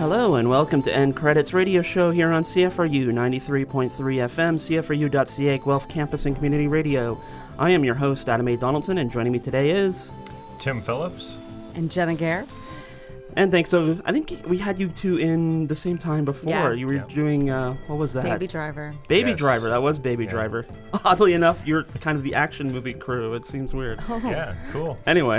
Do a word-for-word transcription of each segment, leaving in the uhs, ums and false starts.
Hello and welcome to End Credits Radio Show here on C F R U ninety-three point three F M, C F R U dot C A, Guelph Campus and Community Radio. I am your host, Adam A. Donaldson, and joining me today is... Tim Phillips. And Jenna Gare. And thanks. So I think we had you two in the same time before. Yeah. You were Yeah. doing, uh, what was that? Baby Driver. Baby Yes. Driver. That was Baby Yeah. Driver. Oddly enough, you're kind of the action movie crew. It seems weird. Oh, Yeah, cool. Anyway.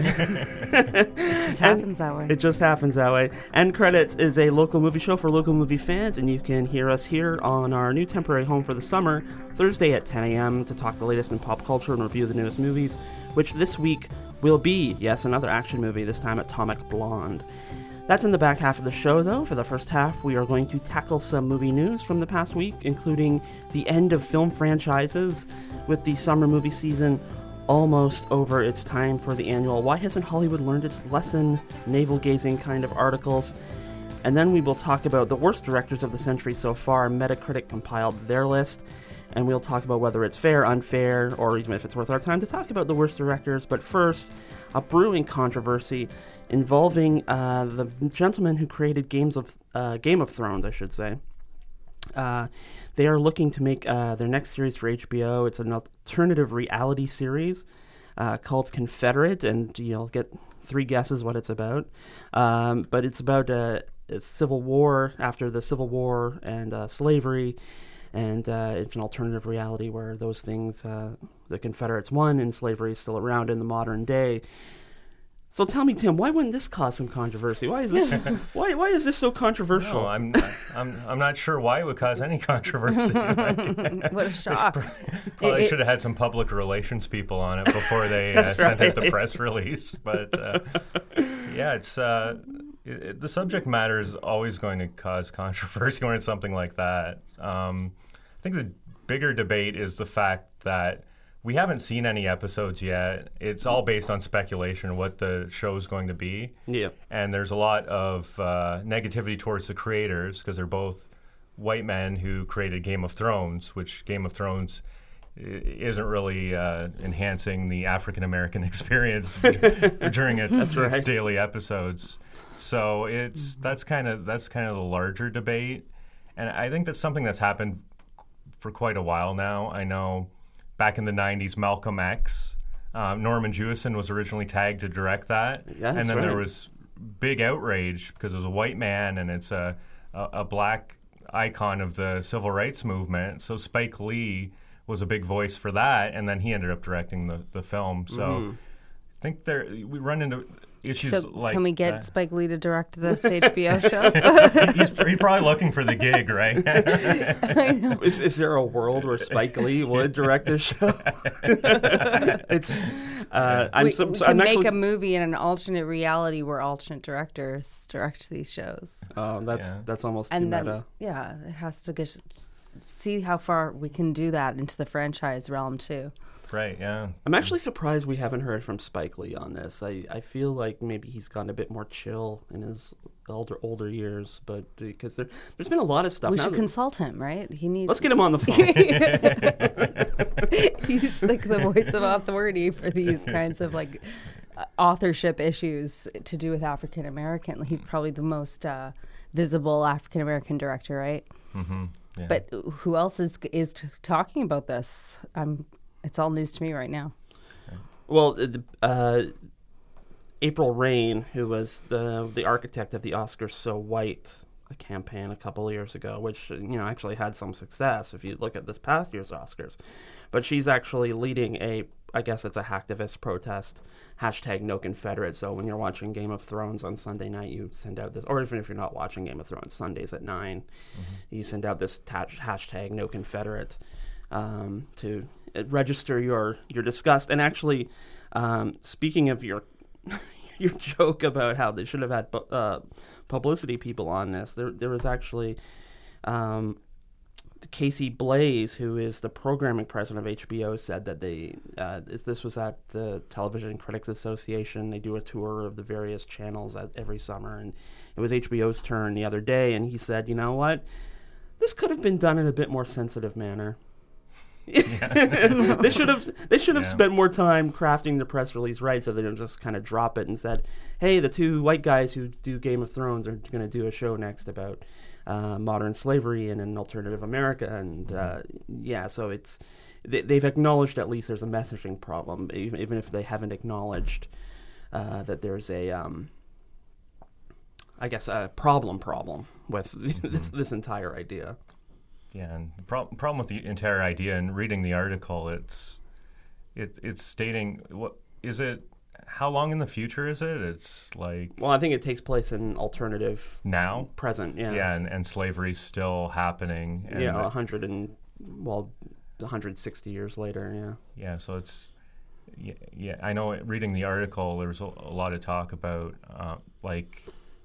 it just happens that way. It just happens that way. End Credits is a local movie show for local movie fans, and you can hear us here on our new temporary home for the summer, Thursday at ten a.m. to talk the latest in pop culture and review the newest movies, which this week will be, yes, another action movie, this time Atomic Blonde. That's in the back half of the show, though. For the first half, we are going to tackle some movie news from the past week, including the end of film franchises, with the summer movie season almost over. It's time for the annual Why Hasn't Hollywood Learned Its Lesson? Navel-gazing kind of articles. And then we will talk about the worst directors of the century so far. Metacritic compiled their list. And we'll talk about whether it's fair, unfair, or even if it's worth our time to talk about the worst directors. But first, a brewing controversy involving uh, the gentleman who created Games of uh, Game of Thrones, I should say. Uh, they are looking to make uh, their next series for H B O. It's an alternative reality series uh, called Confederate, and you'll get three guesses what it's about. Um, but it's about a, a civil war after the Civil War and uh, slavery. And uh, it's an alternative reality where those things, uh, the Confederates won and slavery is still around in the modern day. So tell me, Tim, why wouldn't this cause some controversy? Why is this? why why is this so controversial? No, I'm I'm I'm not sure why it would cause any controversy. What a shock. Probably It- should have had some public relations people on it before they uh, That's sent out the right. press release. But uh, yeah, it's uh, it, it, the subject matter is always going to cause controversy when it's something like that. Um, I think the bigger debate is the fact that we haven't seen any episodes yet. It's all based on speculation what the show is going to be. Yeah. And there's a lot of uh, negativity towards the creators because they're both white men who created Game of Thrones, which Game of Thrones i- isn't really uh, enhancing the African-American experience during its, That's right. its daily episodes. So it's that's kind of that's kind of the larger debate. And I think that's something that's happened for quite a while now. I know back in the nineties, Malcolm X, um, Norman Jewison was originally tagged to direct that. Yeah, that's and then right. there was big outrage because it was a white man and it's a, a, a black icon of the civil rights movement. So Spike Lee was a big voice for that, and then he ended up directing the, the film. So Mm. I think there we run into issues So like can we get that. Spike Lee to direct this H B O show? he's, he's probably looking for the gig, right? Is, is there a world where Spike Lee would direct this show? it's. Uh, I'm we so, we so can I'm make actually, a movie in an alternate reality where alternate directors direct these shows. Oh, that's Yeah. that's almost too And then, meta. yeah, it has to get, see how far we can do that into the franchise realm, too. Right, yeah. I'm actually surprised we haven't heard from Spike Lee on this. I, I feel like maybe he's gotten a bit more chill in his older older years, but because there there's been a lot of stuff. We now should that- consult him, right? He needs. Let's get him on the phone. He's like the voice of authority for these kinds of like uh, authorship issues to do with African American. He's probably the most uh, visible African American director, right? Mm-hmm. Yeah. But who else is is t- talking about this? Um, it's all news to me right now. Well, uh, April Rain, who was the the architect of the Oscars So White campaign a couple of years ago, which you know actually had some success if you look at this past year's Oscars, but she's actually leading a, I guess it's a hacktivist protest, hashtag No Confederate. So when you're watching Game of Thrones on Sunday night, you send out this, or even if you're not watching Game of Thrones, Sundays at nine, mm-hmm. you send out this ta- hashtag No Confederate um, to register your your disgust. And actually, um, speaking of your your joke about how they should have had uh, publicity people on this, there there was actually um, Casey Blaze, who is the programming president of H B O, said that they uh, is, this was at the Television Critics Association. They do a tour of the various channels at, every summer, and it was H B O's turn the other day, and he said, you know what, this could have been done in a bit more sensitive manner. Yeah. they should have they should have Yeah. spent more time crafting the press release right, so they didn't just kind of drop it and said, "Hey, the two white guys who do Game of Thrones are going to do a show next about uh, modern slavery in an alternative America." And uh, yeah, so it's they, they've acknowledged at least there's a messaging problem, even, even if they haven't acknowledged uh, that there's a um, I guess a problem problem with this this entire idea. Yeah, and the pro- problem with the entire idea and reading the article, it's it, it's stating what is it? How long in the future is it? It's like Well, I think it takes place in alternative now. present. Yeah, Yeah, and, and slavery's still happening. And yeah, the- a hundred and well, one hundred sixty years later. Yeah, yeah, so it's yeah, yeah. I know reading the article, there was a, a lot of talk about uh, like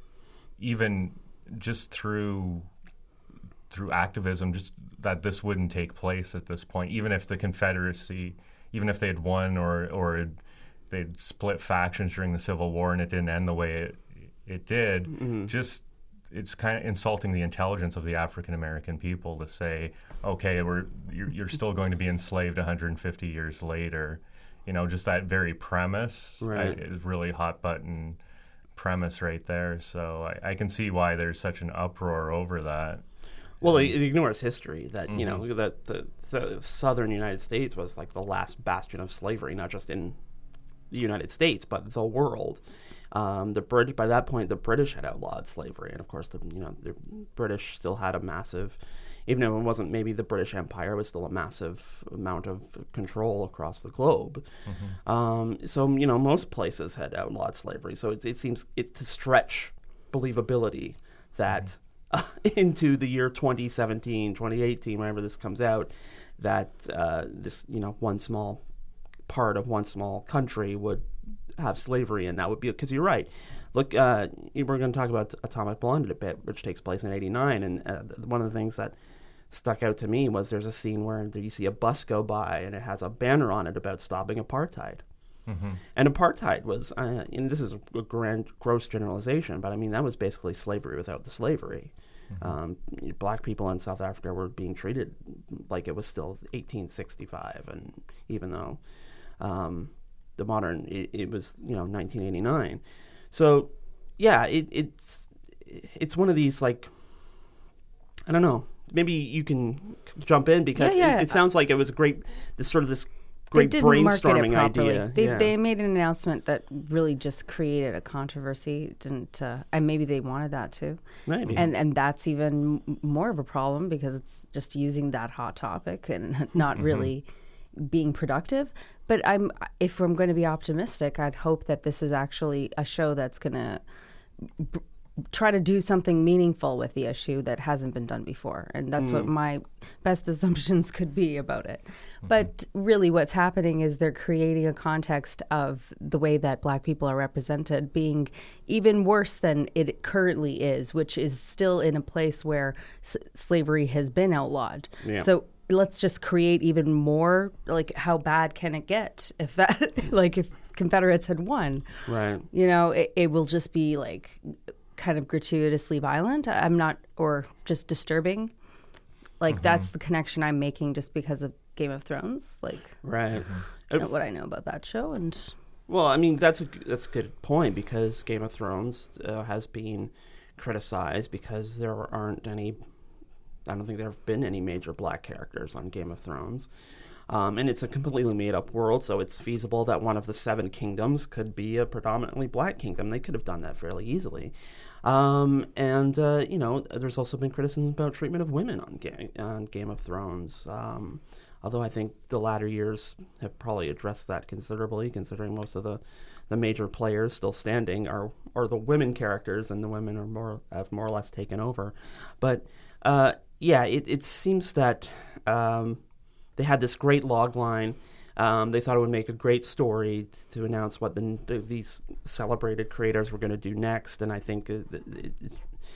even just through. through activism, just that this wouldn't take place at this point, even if the Confederacy, even if they had won or or they'd split factions during the Civil War and it didn't end the way it it did. Mm-hmm. Just it's kind of insulting the intelligence of the African American people to say, okay, we're you're, you're still going to be enslaved one hundred fifty years later. You know, just that very premise Right. I, is really hot button premise right there. So I, I can see why there's such an uproar over that. well, it, it ignores history. That you Mm-hmm. know that the, the southern United States was like the last bastion of slavery, not just in the United States but the world. Um, the Brit by that point, the British had outlawed slavery, and of course, the you know the British still had a massive, even though it wasn't maybe the British Empire, it was still a massive amount of control across the globe. Mm-hmm. Um, so you know most places had outlawed slavery. So it, it seems it to stretch believability that uh, into the year twenty seventeen, twenty eighteen, whenever this comes out, that uh, this you know one small part of one small country would have slavery, and that would be because you're right. Look, uh, we're going to talk about Atomic Blonde a bit, which takes place in eighty-nine, and uh, one of the things that stuck out to me was there's a scene where you see a bus go by and it has a banner on it about stopping apartheid. Mm-hmm. And apartheid was, uh, and this is a grand, gross generalization, but I mean that was basically slavery without the slavery. Mm-hmm. Um, black people in South Africa were being treated like it was still eighteen sixty-five, and even though um, the modern it, it was you know nineteen eighty-nine. So yeah, it, it's it's one of these like I don't know. Maybe you can jump in because Yeah, yeah. It, it sounds like it was a great this sort of this great they didn't market it brainstorming properly. idea. They, yeah. they made an announcement that really just created a controversy. It didn't uh, and maybe they wanted that too. Maybe. And and that's even m- more of a problem because it's just using that hot topic and not really being productive. But I'm if I'm going to be optimistic, I'd hope that this is actually a show that's going to b- try to do something meaningful with the issue that hasn't been done before. And that's mm. what my best assumptions could be about it. Mm-hmm. But really what's happening is they're creating a context of the way that black people are represented being even worse than it currently is, which is still in a place where s- slavery has been outlawed. Yeah. So let's just create even more, like, how bad can it get if that, like, if Confederates had won? Right. You know, it, it will just be, like, kind of gratuitously violent. I'm not, or just disturbing. Like, mm-hmm. that's the connection I'm making just because of Game of Thrones. Like, right. Mm-hmm. what I know about that show. And well, I mean, that's a, that's a good point because Game of Thrones uh, has been criticized because there aren't any, I don't think there have been any major black characters on Game of Thrones. Um, and it's a completely made-up world, so it's feasible that one of the seven kingdoms could be a predominantly black kingdom. They could have done that fairly easily. Um, and, uh, you know, there's also been criticism about treatment of women on, Ga- on Game of Thrones, um, although I think the latter years have probably addressed that considerably, considering most of the, the major players still standing are, are the women characters, and the women are more have more or less taken over. But, uh, yeah, it, it seems that... Um, They had this great log line. Um, they thought it would make a great story t- to announce what the, the, these celebrated creators were going to do next. And I think it, it, it,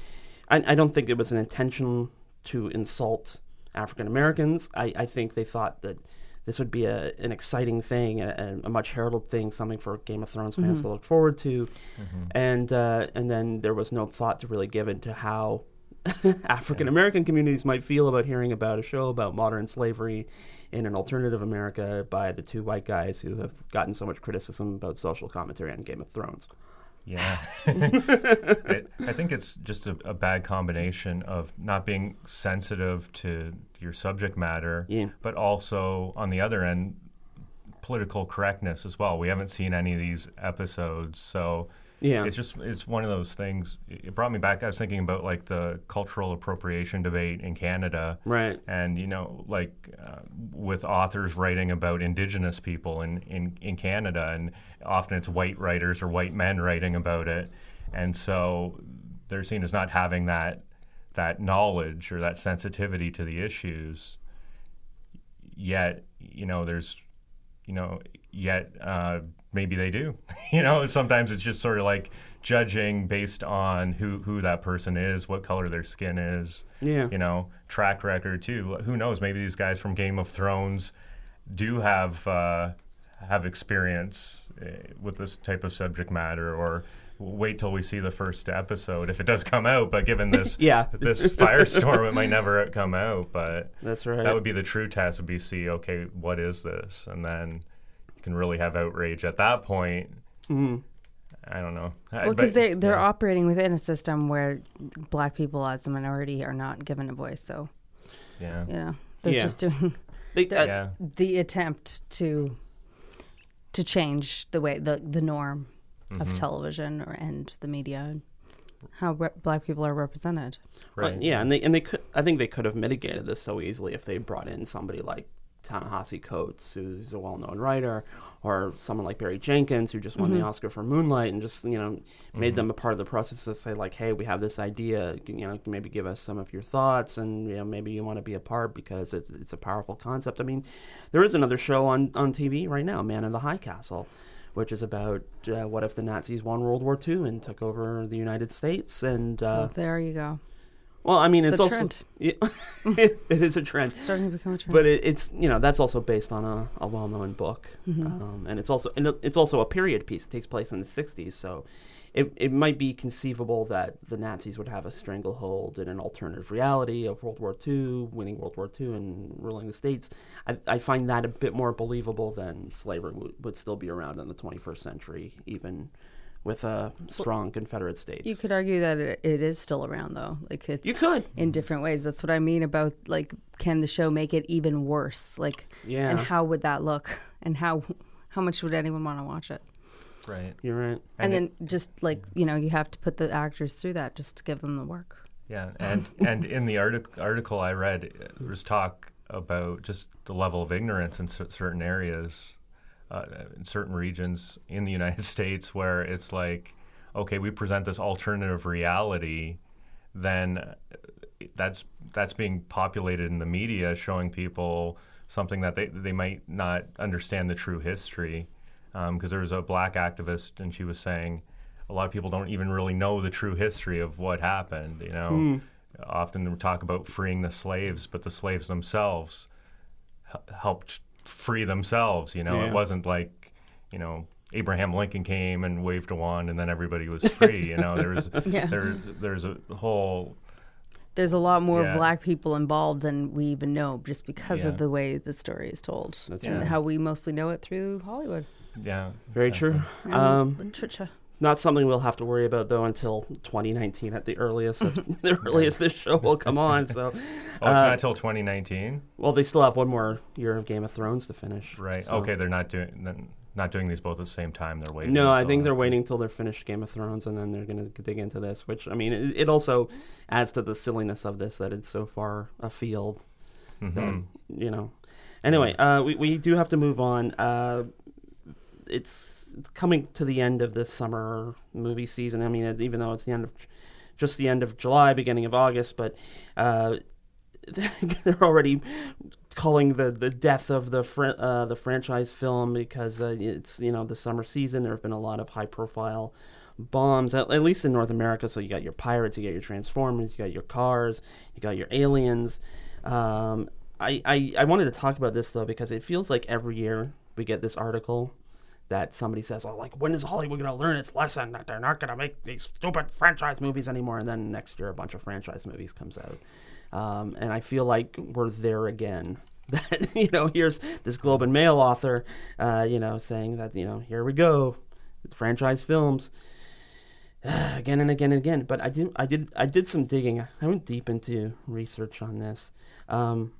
I, I don't think it was an intention to insult African Americans. I, I think they thought that this would be a, an exciting thing, a, a much heralded thing, something for Game of Thrones fans mm-hmm. to look forward to. Mm-hmm. And uh, and then there was no thought to really given to how African American communities might feel about hearing about a show about modern slavery in an alternative America by the two white guys who have gotten so much criticism about social commentary on Game of Thrones. Yeah. it, I think it's just a, a bad combination of not being sensitive to your subject matter, yeah. but also, on the other end, political correctness as well. We haven't seen any of these episodes, so yeah. it's just it's one of those things. It brought me back. I was thinking about like the cultural appropriation debate in Canada, right? And you know, like uh, with authors writing about Indigenous people in, in, in Canada, and often it's white writers or white men writing about it, and so they're seen as not having that that knowledge or that sensitivity to the issues. Yet, you know, there's you know, yet uh, maybe they do. you know, sometimes it's just sort of like judging based on who, who that person is, what color their skin is, yeah. you know, track record too. Who knows? Maybe these guys from Game of Thrones do have uh, have experience uh, with this type of subject matter, or wait till we see the first episode if it does come out. But given this yeah. this firestorm, it might never come out. But that's right. That would be the true test. Would be see, okay, what is this, and then you can really have outrage at that point. Mm-hmm. I don't know. Well, because they they're yeah. operating within a system where black people as a minority are not given a voice. So yeah, you know, they're yeah. just doing they, the, uh, yeah. the attempt to to change the way the the norm of mm-hmm. television or, and the media, and how re- black people are represented. Right. Well, yeah, and they and they could. I think they could have mitigated this so easily if they brought in somebody like Ta-Nehisi Coates, who's a well-known writer, or someone like Barry Jenkins, who just won mm-hmm. the Oscar for Moonlight, and just you know made mm-hmm. them a part of the process to say like, hey, we have this idea, you know, maybe give us some of your thoughts, and you know maybe you want to be a part because it's it's a powerful concept. I mean, there is another show on on T V right now, Man in the High Castle, which is about uh, what if the Nazis won World War Two and took over the United States. And uh, so there you go. Well, I mean, it's, it's a also trend. it, it is a trend. It's starting to become a trend. But it, it's you know that's also based on a, a well-known book, mm-hmm. um, and it's also and it's also a period piece. It takes place in the sixties, so it it might be conceivable that the Nazis would have a stranglehold in an alternative reality of World War Two, winning World War Two and ruling the states. I, I find that a bit more believable than slavery w- would still be around in the twenty-first century, even with a strong well, Confederate states. You could argue that it, it is still around, though. Like it's you could in different ways. That's what I mean about like, can the show make it even worse? Like, yeah. And how would that look? And how how much would anyone want to watch it? Right. You're right. And, and it, then just like you know, you have to put the actors through that just to give them the work. Yeah, and and in the artic- article I read, there was talk about just the level of ignorance in c- certain areas. Uh, in certain regions in the United States where it's like, okay, we present this alternative reality, then that's that's being populated in the media, showing people something that they, they might not understand the true history. Because um, there was a black activist, and she was saying a lot of people don't even really know the true history of what happened. You know, mm. often we talk about freeing the slaves, but the slaves themselves h- helped free themselves. You know, yeah. It wasn't like, you know, Abraham Lincoln came and waved a wand and then everybody was free. You know, there was yeah. there there's a whole. There's a lot more yeah. black people involved than we even know, just because yeah. of the way the story is told. That's and right. how we mostly know it through Hollywood. Yeah, very exactly. true. Um, literature. Not something we'll have to worry about though until twenty nineteen at the earliest. That's the earliest this show will come on. So, oh, it's uh, not until twenty nineteen. Well, they still have one more year of Game of Thrones to finish. Right. So. Okay, they're not doing not doing these both at the same time. They're waiting. No, I think after. they're waiting until they're finished Game of Thrones, and then they're going to dig into this. Which I mean, it, it also adds to the silliness of this that it's so far afield. Mm-hmm. That, you know. Anyway, uh, we we do have to move on. Uh, it's. It's coming to the end of this summer movie season. I mean, even though it's the end of just the end of July, beginning of August, but uh, they're already calling the, the death of the fr- uh, the franchise film because uh, it's you know the summer season. There have been a lot of high profile bombs, at, at least in North America. So you got your Pirates, you got your Transformers, you got your Cars, you got your Aliens. Um, I, I I wanted to talk about this though because it feels like every year we get this article that somebody says, oh, like, when is Hollywood going to learn its lesson that they're not going to make these stupid franchise movies anymore? And then next year, a bunch of franchise movies comes out. Um, and I feel like we're there again. That, you know, here's this Globe and Mail author, uh, you know, saying that, you know, here we go, franchise films, uh, again and again and again. But I do, I did, I did some digging. I went deep into research on this. Um,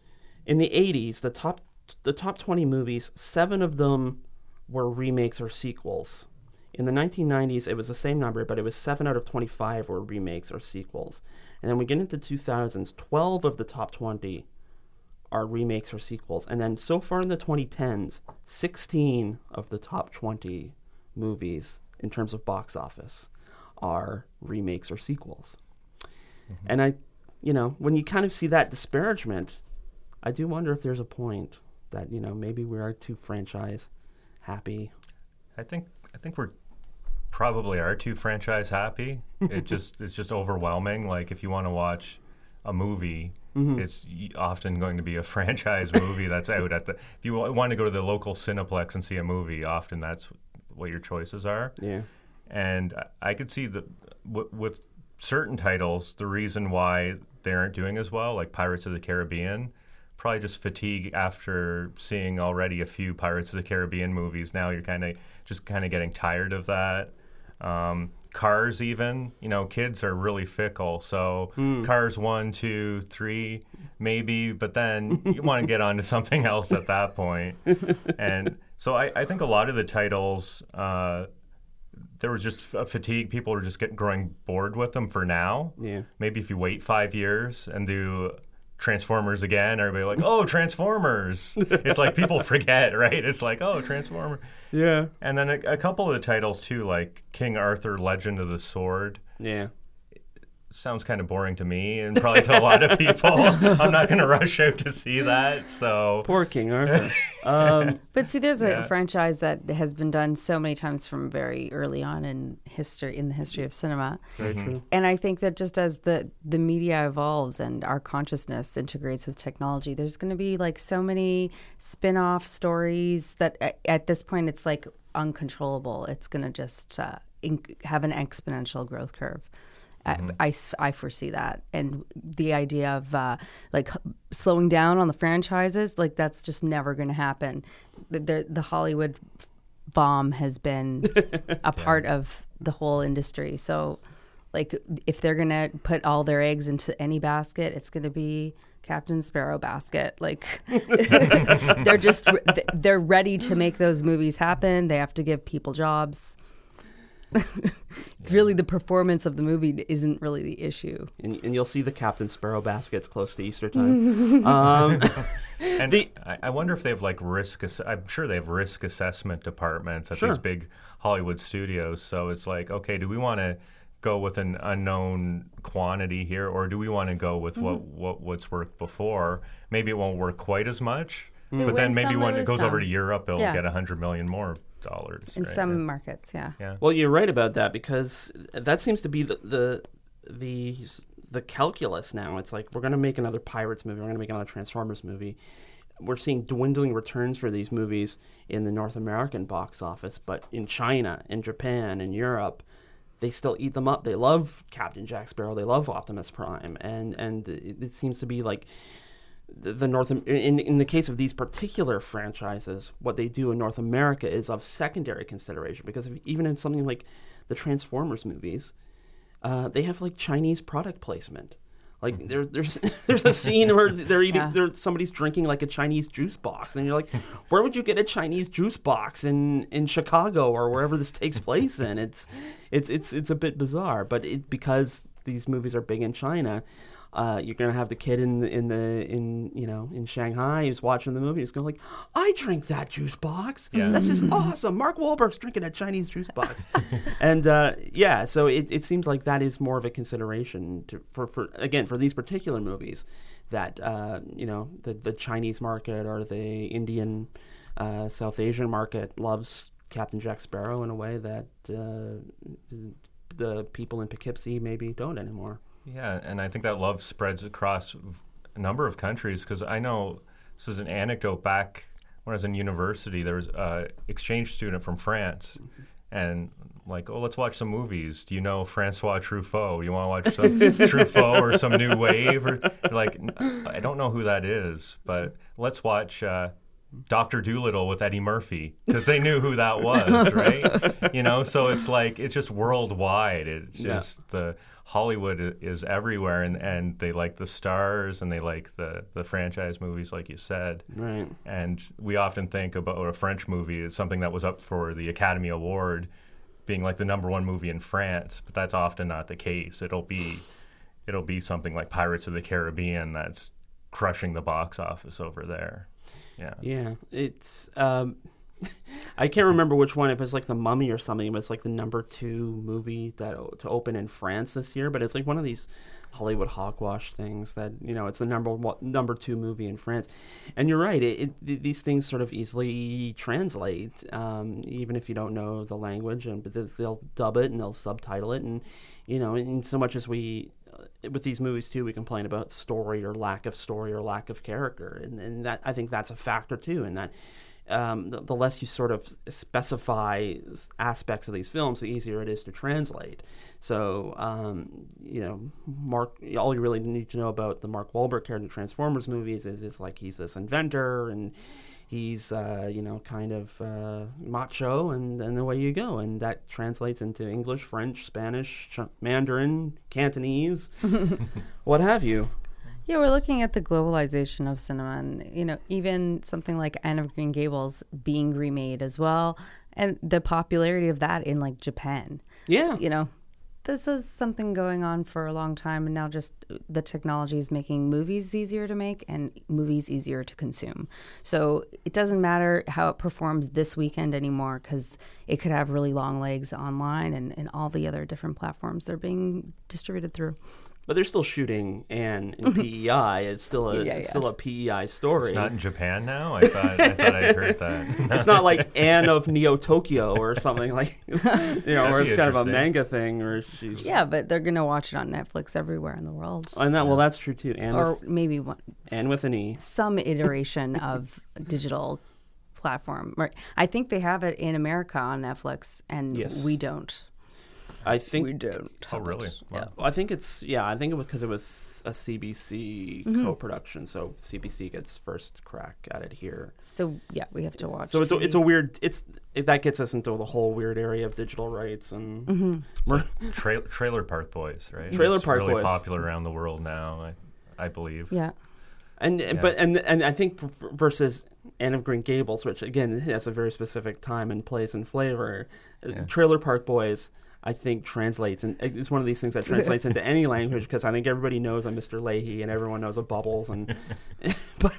in the eighties, the top, the top twenty movies, seven of them were remakes or sequels. In the nineteen nineties, it was the same number, but it was seven out of twenty-five were remakes or sequels. And then we get into two thousands, twelve of the top twenty are remakes or sequels. And then so far in the twenty tens, sixteen of the top twenty movies in terms of box office are remakes or sequels. Mm-hmm. And I, you know, when you kind of see that disparagement, I do wonder if there's a point that, you know, maybe we are too franchise happy. I think I think we're probably are too franchise happy. It just it's just overwhelming. Like if you want to watch a movie, mm-hmm. it's often going to be a franchise movie that's out at the. If you want to go to the local Cineplex and see a movie, often that's what your choices are. Yeah, and I could see that w- with certain titles, the reason why they aren't doing as well, like Pirates of the Caribbean, probably just fatigue after seeing already a few Pirates of the Caribbean movies. Now you're kind of just kind of getting tired of that. Um, Cars, even, you know, kids are really fickle. So mm. Cars one, two, three, maybe, but then you want to get on to something else at that point. And so I, I think a lot of the titles, uh, there was just a fatigue. People are just getting growing bored with them for now. Yeah. Maybe if you wait five years and do Transformers again, everybody like, oh, Transformers. It's like people forget, right? It's like, oh, Transformer. Yeah. And then a, a couple of the titles too, like King Arthur, Legend of the Sword. Yeah. Sounds kind of boring to me and probably to a lot of people. I'm not going to rush out to see that. So poor King Arthur. Um, but see, there's a yeah. franchise that has been done so many times from very early on in history, in the history of cinema. Very mm-hmm. true. And I think that just as the the media evolves and our consciousness integrates with technology, there's going to be like so many spin-off stories that at, at this point it's like uncontrollable. It's going to just uh, inc- have an exponential growth curve. Mm-hmm. I, I, I foresee that. And the idea of uh, like slowing down on the franchises, like that's just never going to happen. The, the, the Hollywood bomb has been a yeah. part of the whole industry. So like if they're going to put all their eggs into any basket, it's going to be Captain Sparrow basket. Like they're just, they're ready to make those movies happen. They have to give people jobs. It's really the performance of the movie isn't really the issue, and, and you'll see the Captain Sparrow baskets close to Easter time. um, and the, I, I wonder if they have like risk. Ass- I'm sure they have risk assessment departments at sure. these big Hollywood studios. So it's like, okay, do we want to go with an unknown quantity here, or do we want to go with mm-hmm. what, what what's worked before? Maybe it won't work quite as much, mm-hmm. but then maybe when it goes some. over to Europe, it'll yeah. get a hundred million more. Dollars in right? some yeah. markets, yeah. yeah. Well, you're right about that because that seems to be the the the, the calculus now. It's like we're going to make another Pirates movie, we're going to make another Transformers movie. We're seeing dwindling returns for these movies in the North American box office, but in China, in Japan, in Europe, they still eat them up. They love Captain Jack Sparrow, they love Optimus Prime, and and it, it seems to be like. The North in in the case of these particular franchises, what they do in North America is of secondary consideration because if, even in something like the Transformers movies, uh, they have like Chinese product placement. Like mm-hmm. there's there's there's a scene where they're eating, yeah. there somebody's drinking like a Chinese juice box, and you're like, where would you get a Chinese juice box in, in Chicago or wherever this takes place in? It's it's it's it's a bit bizarre, but it because these movies are big in China. Uh, you're gonna have the kid in the, in the in you know in Shanghai who's watching the movie. He's going like, I drink that juice box. Yeah. This is awesome. Mark Wahlberg's drinking a Chinese juice box, and uh, yeah. So it, it seems like that is more of a consideration to, for for again for these particular movies that uh, you know the the Chinese market or the Indian uh, South Asian market loves Captain Jack Sparrow in a way that uh, the people in Poughkeepsie maybe don't anymore. Yeah, and I think that love spreads across a number of countries because I know this is an anecdote back when I was in university, there was an exchange student from France, mm-hmm. and like, oh, let's watch some movies. Do you know Francois Truffaut? You want to watch some Truffaut or some New Wave? Or like, I don't know who that is, but let's watch uh, Doctor Dolittle with Eddie Murphy, because they knew who that was, right? You know, so it's like, it's just worldwide. It's just yeah. the Hollywood is everywhere, and, and they like the stars, and they like the, the franchise movies, like you said. Right. And we often think about a French movie as something that was up for the Academy Award, being like the number one movie in France, but that's often not the case. It'll be, it'll be something like Pirates of the Caribbean that's crushing the box office over there. Yeah. Yeah. It's, um, I can't remember which one. It was like The Mummy or something. It was like the number two movie that to open in France this year. But it's like one of these Hollywood hogwash things that, you know, it's the number one, number two movie in France. And you're right. It, it, these things sort of easily translate, um, even if you don't know the language. And but they'll dub it and they'll subtitle it. And you know, in so much as we uh, with these movies too, we complain about story or lack of story or lack of character, and and that I think that's a factor too. And that. Um, the, the less you sort of specify aspects of these films, the easier it is to translate. So, um, you know, Mark, all you really need to know about the Mark Wahlberg character in the Transformers movies is, is like he's this inventor and he's, uh, you know, kind of uh, macho, and, and away you go. And that translates into English, French, Spanish, Mandarin, Cantonese, what have you. Yeah, we're looking at the globalization of cinema, and you know, even something like Anne of Green Gables being remade as well, and the popularity of that in like Japan. Yeah, you know, this is something going on for a long time, and now just the technology is making movies easier to make and movies easier to consume. So it doesn't matter how it performs this weekend anymore, because it could have really long legs online and, and all the other different platforms they're being distributed through. But they're still shooting Anne in P E I. It's still a yeah, it's yeah. still a P E I story. It's not in Japan now? I thought I thought I heard that. It's not like Anne of Neo Tokyo or something like, you know, where it's kind of a manga thing. Or she's yeah, but they're gonna watch it on Netflix everywhere in the world. And that well, that's true too. Anne or with, maybe one, Anne with an E. Some iteration of digital platform. Right. I think they have it in America on Netflix, and yes. we don't. I think we don't. Oh, really? Yeah. Wow. I think it's yeah. I think it was because it was a C B C mm-hmm. co-production, so C B C gets first crack at it here. So yeah, we have to watch. So it's T V. a, it's a weird. It's it, that gets us into the whole weird area of digital rights and mm-hmm. so tra- Trailer Park Boys, right? Trailer it's Park really Boys, popular around the world now, I, I believe. Yeah. And yeah. but and and I think versus Anne of Green Gables, which again has a very specific time and place and flavor, yeah. Trailer Park Boys, I think translates, and it's one of these things that translates into any language, because I think everybody knows a Mister Leahy and everyone knows a Bubbles, and but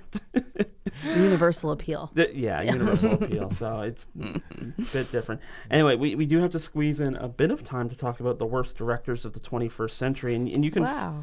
universal appeal. The, yeah, yeah, universal appeal. So it's a bit different. Anyway, we, we do have to squeeze in a bit of time to talk about the worst directors of the twenty-first century, and and you can. Wow.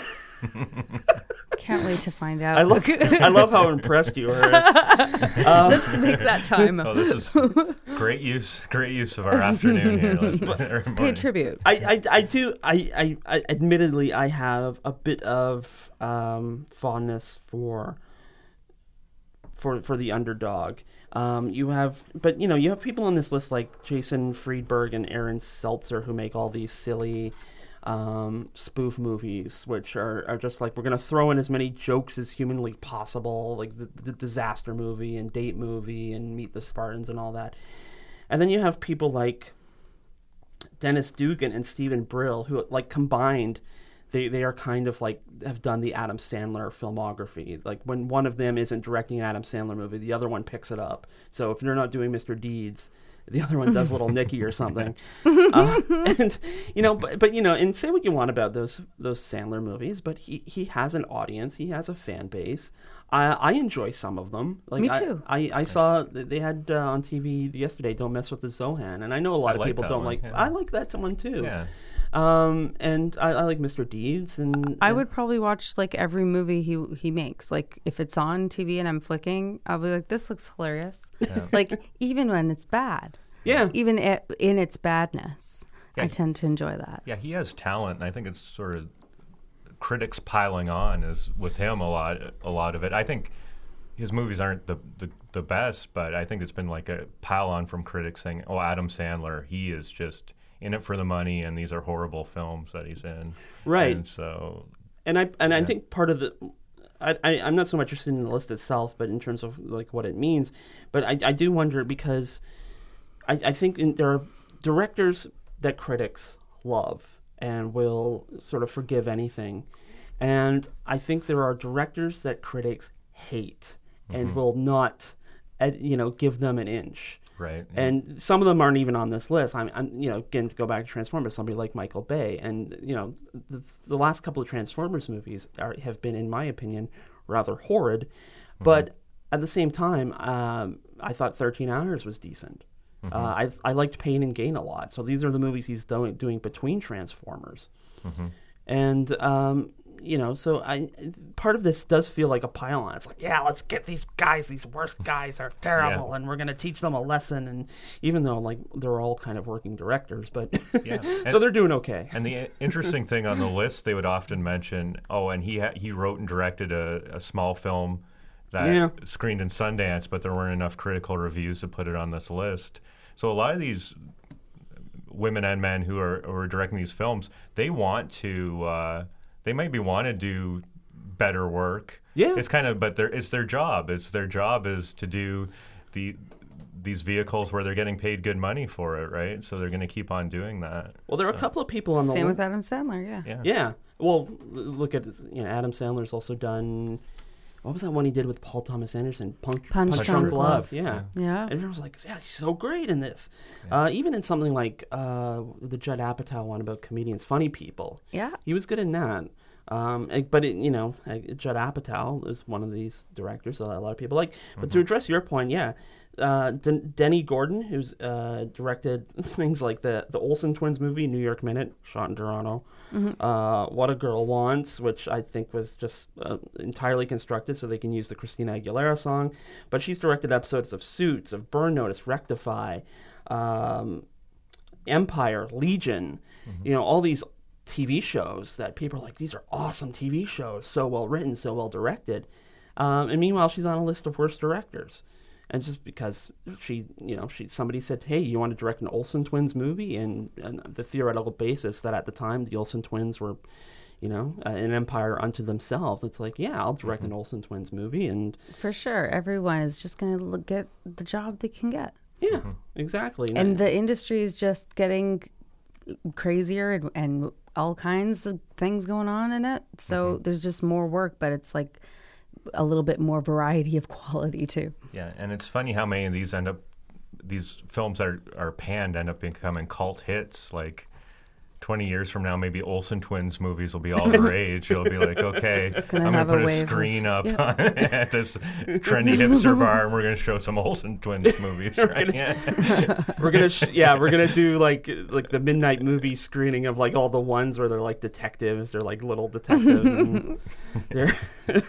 Can't wait to find out. I love, I love how impressed you are. Um, Let's make that time. Oh, this is great use, great use of our afternoon here. Let's pay tribute. I, I, I do. I, I, I, admittedly, I have a bit of um, fondness for for for the underdog. Um, you have, but you know, you have people on this list like Jason Friedberg and Aaron Seltzer who make all these silly. Um, spoof movies, which are, are just like, we're going to throw in as many jokes as humanly possible, like the, the Disaster Movie and Date Movie and Meet the Spartans and all that. And then you have people like Dennis Dugan and Stephen Brill, who like combined, they, they are kind of like, have done the Adam Sandler filmography. Like when one of them isn't directing an Adam Sandler movie, the other one picks it up. So if they're not doing Mister Deeds, the other one does Little Nicky or something. Uh, and, you know, but, but, you know, and say what you want about those those Sandler movies, but he, he has an audience. He has a fan base. I, I enjoy some of them. Like, Me too. I, I, I saw they had uh, on T V yesterday, Don't Mess with the Zohan. And I know a lot I of like people that don't one, like. yeah. I like that one too. Yeah. Um, and I, I like Mister Deeds. And I would probably watch like every movie he he makes. Like if it's on T V and I'm flicking, I'll be like, this looks hilarious. Yeah. Like even when it's bad. Yeah. Even it, in its badness, yeah. I tend to enjoy that. Yeah, he has talent, and I think it's sort of critics piling on is with him a lot. A lot of it. I think his movies aren't the the, the best, but I think it's been like a pile on from critics saying, "Oh, Adam Sandler, he is just in it for the money, and these are horrible films that he's in." Right. And so, and I and yeah. I think part of the, I, I I'm not so much interested in the list itself, but in terms of like what it means. But I I do wonder because, I I think in, there are directors that critics love and will sort of forgive anything, and I think there are directors that critics hate and Mm-hmm. will not, uh, you know, give them an inch. right. yeah. And some of them aren't even on this list. I'm, I'm, you know, again, to go back to Transformers, somebody like Michael Bay. And, you know, the, the last couple of Transformers movies are, have been, in my opinion, rather horrid. Mm-hmm. But at the same time, um, I thought thirteen Hours was decent. Mm-hmm. Uh, I I liked Pain and Gain a lot. So these are the movies he's doing, doing between Transformers. Mm-hmm. And, um, you know, so I part of this does feel like a pile-on. It's like, yeah, let's get these guys, these worst guys are terrible, Yeah. and we're going to teach them a lesson. And even though, like, they're all kind of working directors, but Yeah. so And- they're doing okay. And the interesting thing on the list, they would often mention, oh, and he ha- he wrote and directed a, a small film that Yeah. screened in Sundance, but there weren't enough critical reviews to put it on this list. So a lot of these women and men who are, who are directing these films, they want to, uh, they maybe want to do better work. Yeah. It's kind of, but they're, it's their job. It's their job is to do the these vehicles where they're getting paid good money for it, right? So they're going to keep on doing that. Well, there are a couple of people on the Same list. with Adam Sandler, yeah. Yeah. Yeah. Well, l- look at, you know, Adam Sandler's also done, what was that one he did with Paul Thomas Anderson? Punch, Punch Drunk Drunk Love. Love. Yeah. Yeah. And everyone was like, yeah, he's so great in this. Uh, even in something like uh, the Judd Apatow one about comedians, Funny People. Yeah. He was good in that. Um, eh, but, it, you know, eh, Judd Apatow is one of these directors that a lot of people like. But to address your point, yeah, uh, Den- Denny Gordon, who's uh, directed things like the, the Olsen Twins movie, New York Minute, shot in Toronto. Mm-hmm. Uh, What a Girl Wants, which I think was just uh, entirely constructed so they can use the Christina Aguilera song. But she's directed episodes of Suits, of Burn Notice, Rectify, um, Empire, Legion, you know, all these T V shows that people are like, these are awesome T V shows, so well written, so well directed. Um, and meanwhile, she's on a list of worst directors. And just because she, you know, she somebody said, hey, you want to direct an Olsen Twins movie? And, and the theoretical basis that at the time the Olsen Twins were, you know, uh, an empire unto themselves. It's like, yeah, I'll direct an Olsen Twins movie. And For sure. Everyone is just going to get the job they can get. yeah, exactly. And the industry is just getting crazier and, and all kinds of things going on in it. So there's just more work, but it's like a little bit more variety of quality too. Yeah, and it's funny how many of these end up, these films that are, are panned end up becoming cult hits. Like twenty years from now, maybe Olsen Twins movies will be all the rage. It'll be like, okay, gonna I'm going have to a put a, wave of- screen up yeah. at this trendy hipster bar, and we're going to show some Olsen Twins movies, right? Yeah. we're gonna, sh- yeah, we're gonna do like like the midnight movie screening of like all the ones where they're like detectives, they're like little detectives. And they're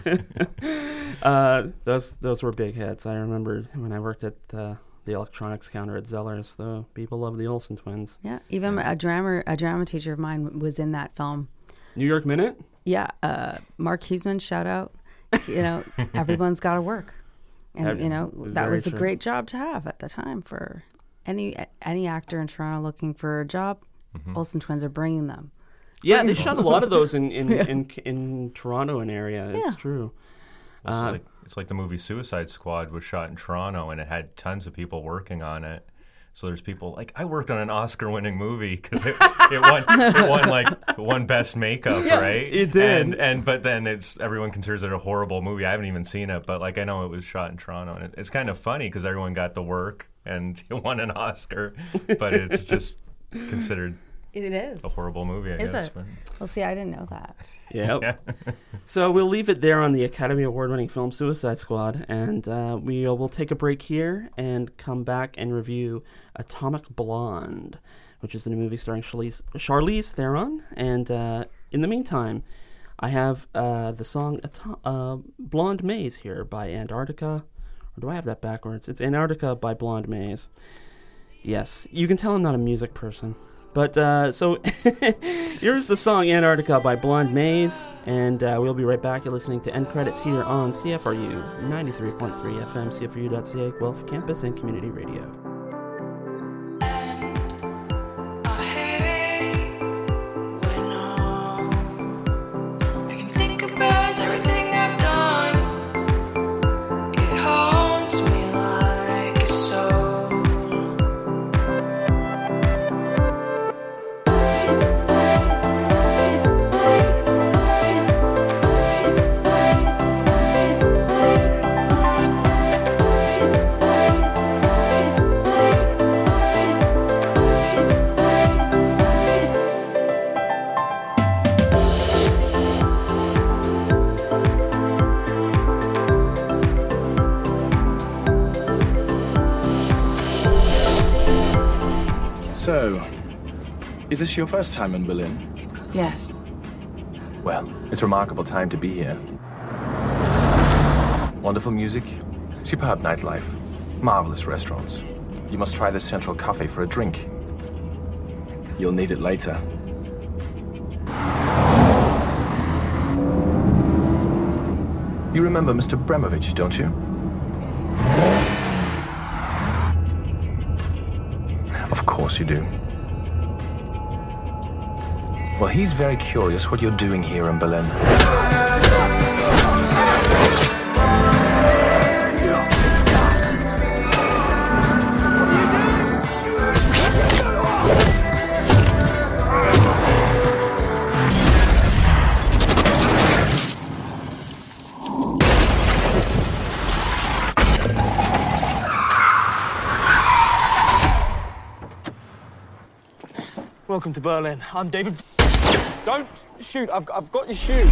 uh, those those were big hits. I remember when I worked at uh, the electronics counter at Zeller's. The people love the Olsen Twins. Yeah. Even a drama a drama teacher of mine was in that film. New York Minute. Yeah. Uh, Mark Huseman, shout out. You know, everyone's got to work. And, That- you know, that very was a true. great job to have at the time for any any actor in Toronto looking for a job. Olsen Twins are bringing them. Yeah, they shot a lot of those in in, in, in Toronto and area. It's Yeah. true. It's, Uh, like, it's like the movie Suicide Squad was shot in Toronto, and it had tons of people working on it. So there's people like, I worked on an Oscar-winning movie because it, it won, it won like it won best makeup, right? it did. And, and but then it's everyone considers it a horrible movie. I haven't even seen it, but like I know it was shot in Toronto, and it, it's kind of funny because everyone got the work and it won an Oscar, but it's just considered It is. a horrible movie. I Is guess. it? But, Well, see, I didn't know that. Yeah. yeah. So we'll leave it there on the Academy Award-winning film Suicide Squad, and uh, we will take a break here and come back and review Atomic Blonde, which is a new movie starring Charlize, Charlize Theron. And uh, in the meantime, I have uh, the song Ato- uh, Blonde Maze here by Antarctica. Or do I have that backwards? It's Antarctica by Blonde Maze. Yes, you can tell I'm not a music person. But uh, so here's the song Antarctica by Blonde Maze, and uh, we'll be right back. You're listening to End Credits here on C F R U ninety-three point three F M, C F R U dot C A, Guelph Campus and Community Radio. So, is this your first time in Berlin? Yes. Well, it's a remarkable time to be here. Wonderful music, superb nightlife, marvelous restaurants. You must try this Central Cafe for a drink. You'll need it later. You remember Mister Bremovich, don't you? Of course you do. Well, he's very curious what you're doing here in Berlin. Welcome to Berlin. I'm David. Don't shoot. I've, I've got your shoe.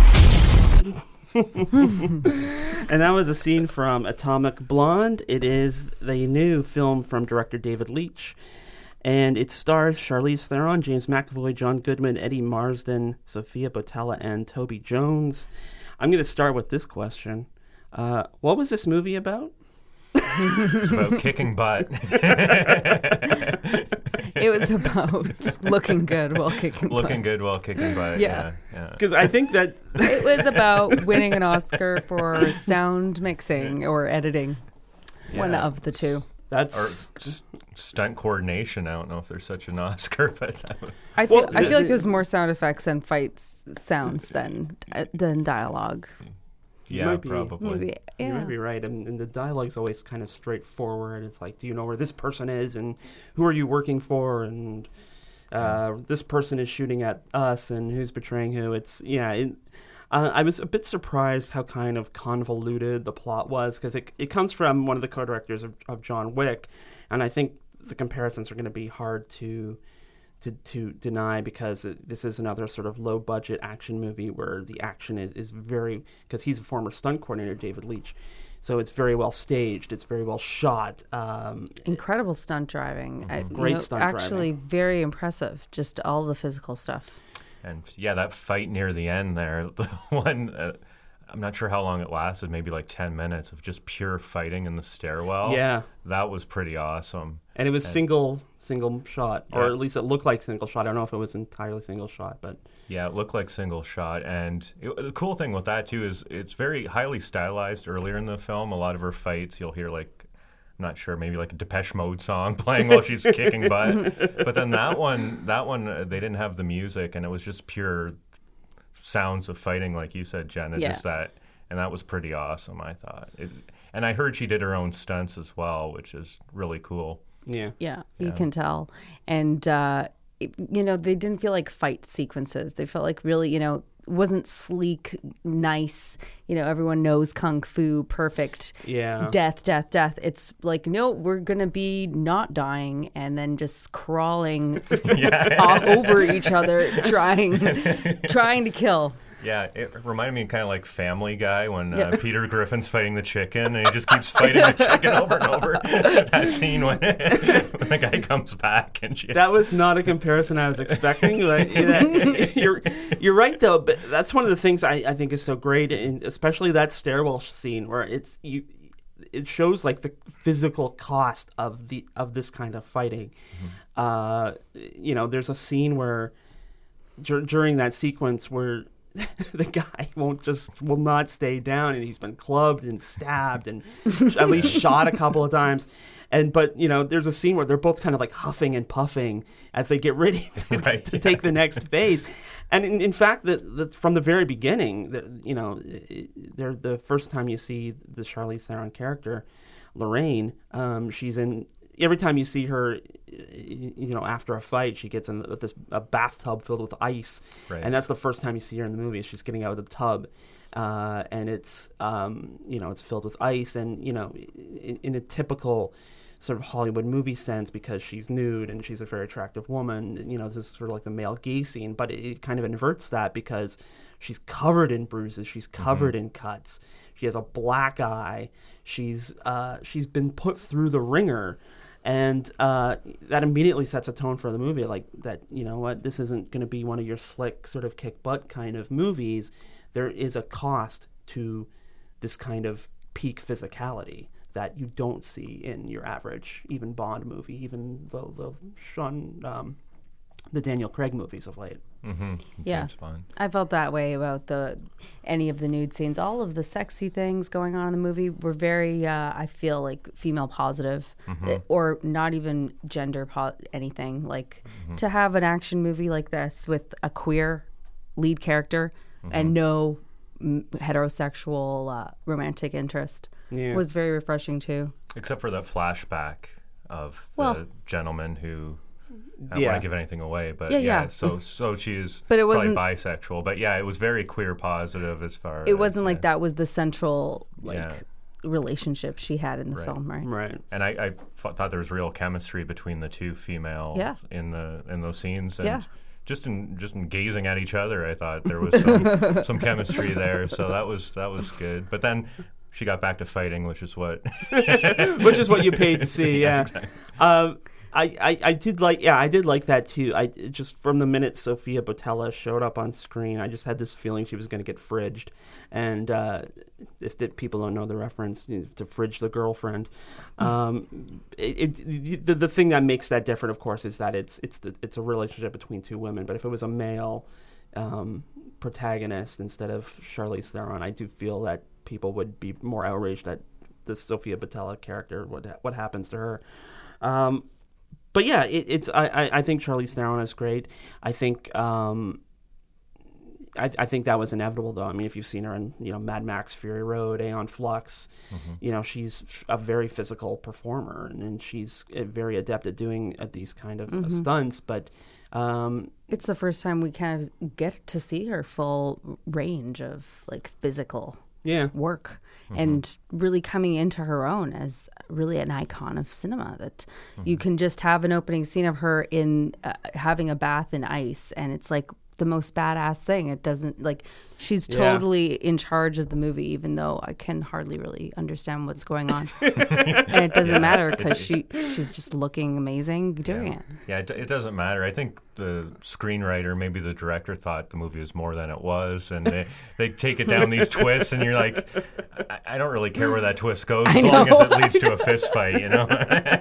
And that was a scene from Atomic Blonde. It is the new film from director David Leitch. And it stars Charlize Theron, James McAvoy, John Goodman, Eddie Marsden, Sophia Boutella, and Toby Jones. I'm going to start with this question. Uh, what was this movie about? It's about kicking butt. It was about looking good while kicking butt. Looking good while kicking butt. Yeah. Yeah. Because I think that... It was about winning an Oscar for sound mixing or editing. Yeah. One of the two. That's... Or s- stunt coordination. I don't know if there's such an Oscar, but that would... I feel, Well, I the- feel like the- there's more sound effects and fight sounds than uh, than dialogue. yeah, might be- probably. Maybe, You yeah. might be right, and, and the dialogue's always kind of straightforward. It's like, do you know where this person is, and who are you working for, and uh, this person is shooting at us, and who's betraying who. It's yeah. It, uh, I was a bit surprised how kind of convoluted the plot was, because it it comes from one of the co-directors of, of John Wick, and I think the comparisons are going to be hard to. To, to deny, because it, this is another sort of low budget action movie where the action is, is very, because he's a former stunt coordinator, David Leitch, so it's very well staged, it's very well shot. Um, Incredible stunt driving. I, you Great know, stunt Actually, driving. very impressive. Just all the physical stuff. And yeah, that fight near the end there, the one, uh, I'm not sure how long it lasted, maybe like ten minutes of just pure fighting in the stairwell. Yeah. That was pretty awesome. and it was And- single single shot, or Yeah. at least it looked like single shot. I don't know if it was entirely single shot, but Yeah, it looked like single shot. And it, the cool thing with that, too, is it's very highly stylized earlier in the film. A lot of her fights, you'll hear, like, I'm not sure, maybe like a Depeche Mode song playing while she's kicking butt. But then that one, that one, uh, they didn't have the music, and it was just pure sounds of fighting, like you said, Jenna. Yeah. Just that. And that was pretty awesome, I thought. It, and I heard she did her own stunts as well, which is really cool. yeah. Yeah, you Yeah. can tell. And, uh, it, you know, they didn't feel like fight sequences. They felt like really, you know, wasn't sleek, nice, you know, everyone knows Kung Fu, perfect. Yeah. Death, death, death. It's like, no, we're going to be not dying and then just crawling all over each other, trying, trying to kill. Yeah, it reminded me kind of like Family Guy when uh, Yeah. Peter Griffin's fighting the chicken and he just keeps fighting the chicken over and over. That scene when, when the guy comes back and she... That was not a comparison I was expecting. Like, that, you're you're right though, but that's one of the things I, I think is so great, and especially that stairwell scene where it's you. It shows like the physical cost of the of this kind of fighting. uh, you know, there's a scene where dur- during that sequence where the guy won't just will not stay down, and he's been clubbed and stabbed and at least shot a couple of times. And but you know, there's a scene where they're both kind of like huffing and puffing as they get ready to, right, to yeah. take the next phase. And in, in fact, the, the, from the very beginning, the, you know, they're the first time you see the Charlize Theron character, Lorraine, um, she's in. Every time you see her, you know, after a fight, she gets in this a bathtub filled with ice, Right. and that's the first time you see her in the movie. She's getting out of the tub, uh, and it's um, you know, it's filled with ice, and you know, in, in a typical sort of Hollywood movie sense, because she's nude and she's a very attractive woman. You know, this is sort of like the male gaze scene, but it, it kind of inverts that because she's covered in bruises, she's covered mm-hmm. in cuts, she has a black eye, she's uh, she's been put through the ringer. And uh, that immediately sets a tone for the movie, like that, you know what, this isn't going to be one of your slick sort of kick butt kind of movies. There is a cost to this kind of peak physicality that you don't see in your average, even Bond movie, even the, the Sean, um, the Daniel Craig movies of late. Mm-hmm. Yeah, James Bond. I felt that way about the any of the nude scenes. All of the sexy things going on in the movie were very, uh, I feel like, female positive, Mm-hmm. or not even gender po- anything. Like Mm-hmm. to have an action movie like this with a queer lead character Mm-hmm. and no m- heterosexual uh, romantic interest Yeah. was very refreshing too. Except for that flashback of the Well- gentleman who. I don't Yeah. want to give anything away, but Yeah, yeah, yeah. so so she is But it probably wasn't- bisexual. But yeah, it was very queer positive as far as It wasn't yeah. like that was the central like Yeah. relationship she had in the Right. film, right? Right. And I, I f- thought there was real chemistry between the two females Yeah. in the in those scenes, and Yeah. just in just in gazing at each other, I thought there was some some chemistry there. So that was that was good. But then she got back to fighting, which is what Which is what you paid to see, yeah. exactly. Um, I, I, I did like yeah I did like that too. I just from the minute Sophia Botella showed up on screen, I just had this feeling she was going to get fridged. And uh, if the, people don't know the reference, you know, to fridge the girlfriend, um, it, it the, the thing that makes that different, of course, is that it's it's the, it's a relationship between two women. But if it was a male um, protagonist instead of Charlize Theron, I do feel that people would be more outraged at the Sophia Botella character. What what happens to her? Um, But yeah, it, it's. I, I, I think Charlize Theron is great. I think. Um, I, I think that was inevitable, though. I mean, if you've seen her in, you know, Mad Max: Fury Road, Aeon Flux, Mm-hmm. you know, she's a very physical performer, and, and she's uh, very adept at doing uh, these kind of uh, stunts. But um, It's the first time we kind of get to see her full range of like physical yeah, work and really coming into her own as really an icon of cinema, that you can just have an opening scene of her in uh, having a bath in ice, and it's like the most badass thing. It doesn't like she's Yeah. totally in charge of the movie, even though I can hardly really understand what's going on. And it doesn't Yeah. matter because she she's just looking amazing doing yeah. it. Yeah, it, it doesn't matter. I think the screenwriter, maybe the director, thought the movie was more than it was, and they, they take it down these twists, and you're like, I, I don't really care where that twist goes as I long know. as it leads to a fist fight, you know.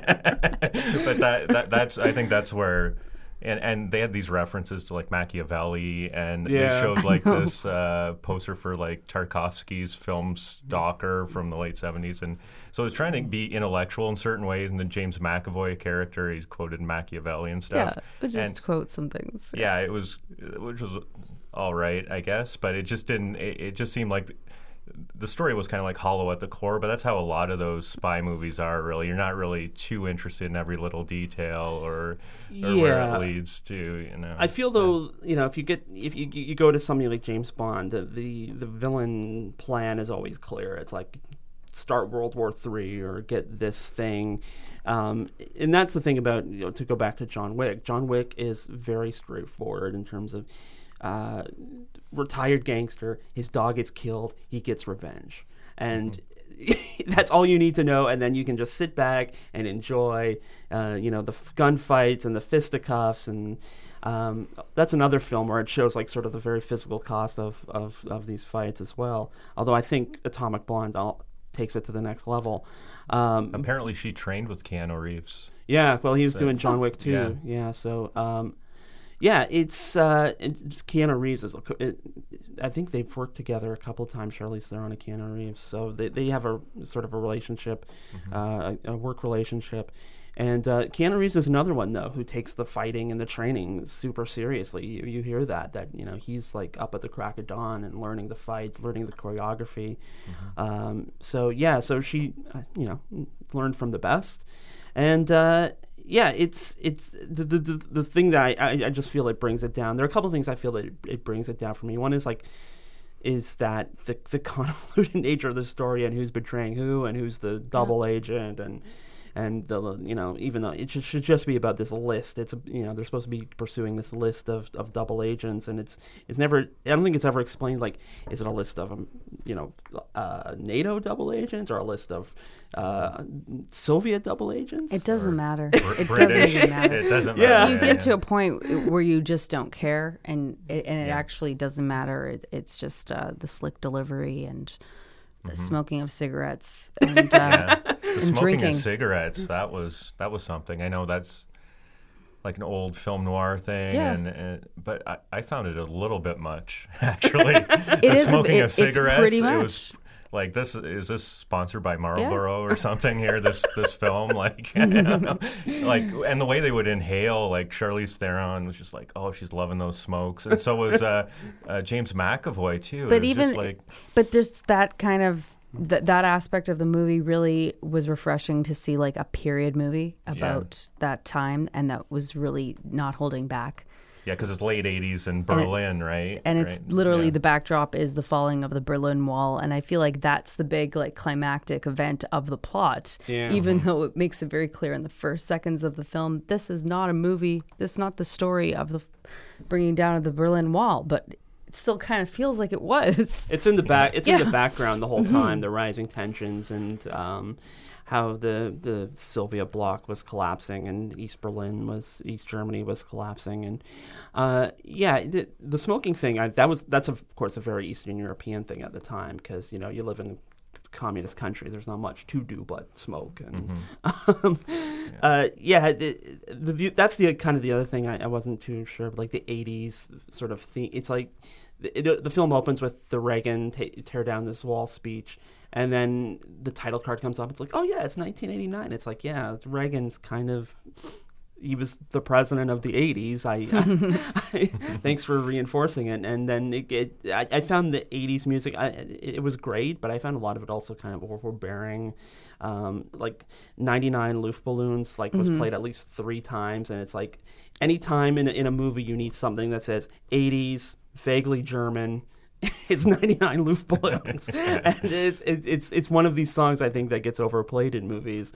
But that, that that's I think that's where. And and they had these references to like Machiavelli, and Yeah. they showed like this uh, poster for like Tarkovsky's film Stalker from the late seventies, and so it's trying to be intellectual in certain ways. And the James McAvoy character, he's quoted Machiavelli and stuff. Yeah, but just And- quote some things. yeah, it was, which was all right, I guess, but it just didn't. It, it just seemed like the story was kind of like hollow at the core. But that's how a lot of those spy movies are. Really, you're not really too interested in every little detail or, or where Yeah. it leads to. You know, I feel though, you know, if you get if you you go to something like James Bond, the the, the villain plan is always clear. It's like start World War Three or get this thing, um, and that's the thing about, you know, to go back to John Wick. John Wick is very straightforward in terms of uh, retired gangster. His dog gets killed. He gets revenge, and that's all you need to know, and then you can just sit back and enjoy, uh, you know, the f- gunfights and the fisticuffs, and um, that's another film where it shows like sort of the very physical cost of, of, of these fights as well. Although I think Atomic Blonde all, takes it to the next level. Um, apparently she trained with Keanu Reeves. Yeah, well, he was So- doing John Wick too. Yeah. Yeah, so um, yeah, it's uh, it's Keanu Reeves is. It, I think they've worked together a couple of times. Charlize Theron and Keanu Reeves, so they they have a sort of a relationship, uh, a, a work relationship. And uh, Keanu Reeves is another one though who takes the fighting and the training super seriously. You, you hear that that you know he's like up at the crack of dawn and learning the fights, learning the choreography. Um, so yeah, so she uh, you know learned from the best, and uh, yeah, it's it's the, the the the thing that I, I I just feel it brings it down. There are a couple of things I feel that it, it brings it down for me. One is like is that the the convoluted nature of the story and who's betraying who and who's the double agent and. And the you know even though it should, should just be about this list, it's a, you know they're supposed to be pursuing this list of, of double agents, and it's it's never I don't think it's ever explained like is it a list of um, you know uh, NATO double agents or a list of uh, Soviet double agents? It doesn't matter. Br- It British. doesn't even matter. It doesn't Yeah. matter. You get to a point where you just don't care, and it, and it actually doesn't matter. It, it's just uh, the slick delivery and the smoking of cigarettes and, uh, Yeah. The and smoking drinking. of cigarettes, that was that was something. I know that's like an old film noir thing, Yeah. and, and but I, I found it a little bit much actually. It the is a- smoking it- of it's cigarettes, pretty it much. was like this. Is this sponsored by Marlboro or something here? This this film, like, I don't know. Like, and the way they would inhale, like Charlize Theron was just like, oh, she's loving those smokes, and so was uh, uh, James McAvoy too. It But was even just like, but there's that kind of th- that aspect of the movie really was refreshing to see, like a period movie about that time, and that was really not holding back. yeah, because it's late eighties in Berlin, right? And it's Right. literally Yeah. the backdrop is the falling of the Berlin Wall, and I feel like that's the big like climactic event of the plot. Yeah. Even though it makes it very clear in the first seconds of the film, this is not a movie. This is not the story of the bringing down of the Berlin Wall, but it still kind of feels like it was. It's in the back. It's in Yeah. Mm-hmm. the background the whole time. The rising tensions and um, how the the Soviet bloc was collapsing and East Berlin was East Germany was collapsing and uh, yeah, the, the smoking thing. I, that was that's of course a very Eastern European thing at the time because you know you live in a communist country. There's not much to do but smoke and um, yeah, uh, yeah the, the view, that's the kind of the other thing I, I wasn't too sure. But like the eighties sort of thing. It's like. It, the film opens with the Reagan ta- tear down this wall speech, and then the title card comes up. It's like, oh yeah, it's nineteen eighty-nine. It's like, yeah, Reagan's kind of he was the president of the eighties. I, I, I thanks for reinforcing it. And then it, it I, I found the eighties music. I, it, it was great, but I found a lot of it also kind of overbearing. Um, like ninety-nine Luftballons, like was played at least three times, and it's like any time in a, in a movie you need something that says eighties. Vaguely German. It's ninety-nine Luftballons, and it's, it's it's it's one of these songs I think that gets overplayed in movies.